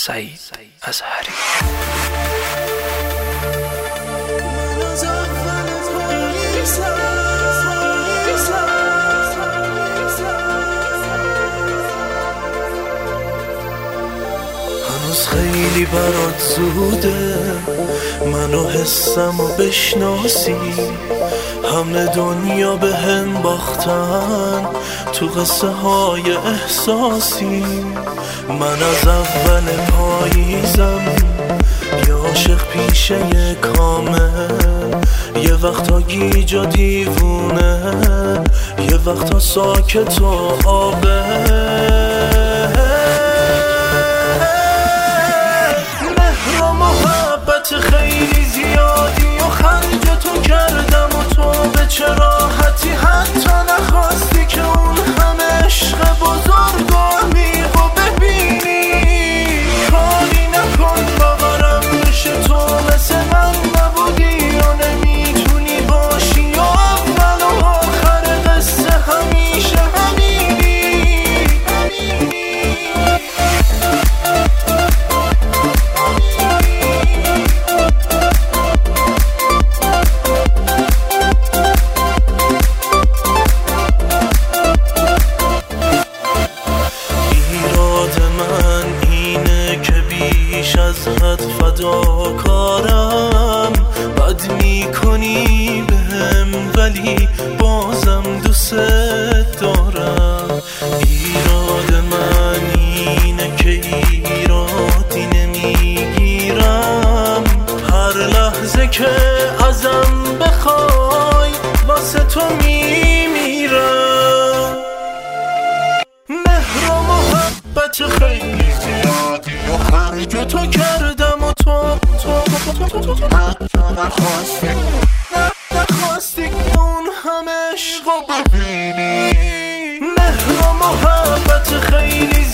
سعید اظهری. هنوز خیلی برات زوده منو حسمو بشناسی، همه دنیا به هم باختن تو قصه های احساسی. من از اول پاییزم یه عاشق پیشه کامل، یه وقتا گیج و دیوونه، یه وقتا ساکت و آبه. مهر و محبت خیلی زیادی و خرج تو کردم و تو به چه راحتی حتی نخواستی که اون همه عشق بزرگ و عمیق و ببینی. کاری نکن باورم بشه تو مثل من نبودی و نمیتونی باشی و اول و آخر قصه همیشه همینی. از حد فداکارم، بد میکنی بهم ولی بازم دوست دارم. ایراد من اینه که ایرادی نمیگیرم، هر لحظه که ازم بخوای واسه تو میمیرم. مهر و محبت خیلی زیادی و خرج تو کردم و تو نخواستی اون همه عشق رو ببینی. مهر و محبت خیلی